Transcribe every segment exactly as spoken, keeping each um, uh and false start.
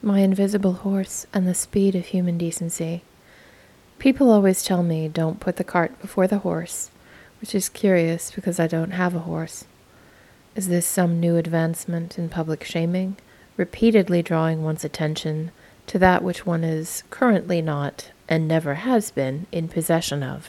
My invisible horse and the speed of human decency. People always tell me don't put the cart before the horse, which is curious because I don't have a horse. Is this some new advancement in public shaming, repeatedly drawing one's attention to that which one is currently not, and never has been, in possession of?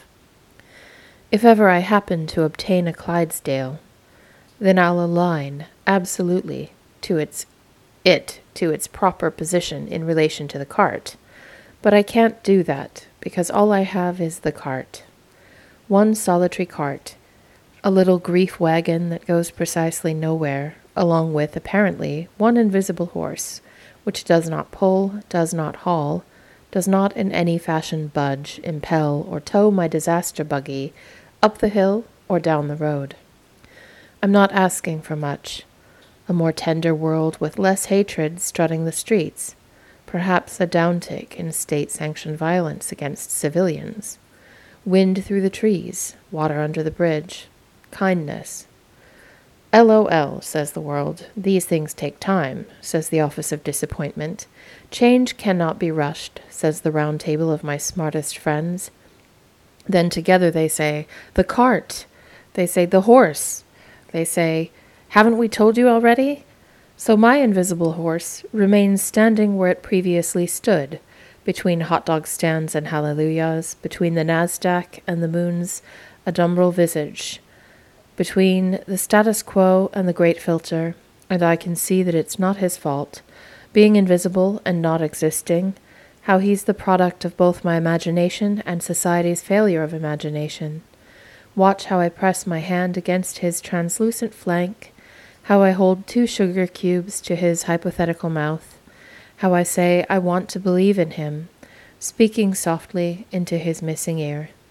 If ever I happen to obtain a Clydesdale, then I'll align, absolutely, to its it to its proper position in relation to the cart. But I can't do that, because all I have is the cart. One solitary cart, a little grief wagon that goes precisely nowhere, along with, apparently, one invisible horse, which does not pull, does not haul, does not in any fashion budge, impel, or tow my disaster buggy up the hill or down the road. I'm not asking for much. A more tender world with less hatred strutting the streets, perhaps a downtake in state-sanctioned violence against civilians, wind through the trees, water under the bridge, kindness. L O L, says the world. These things take time, says the Office of Disappointment. Change cannot be rushed, says the round table of my smartest friends. Then together they say, the cart. They say, the horse. They say, haven't we told you already? So my invisible horse remains standing where it previously stood, between hot dog stands and hallelujahs, between the Nasdaq and the moon's adumbral visage, between the status quo and the great filter, and I can see that it's not his fault, being invisible and not existing, how he's the product of both my imagination and society's failure of imagination. Watch how I press my hand against his translucent flank, how I hold two sugar cubes to his hypothetical mouth, how I say I want to believe in him, speaking softly into his missing ear.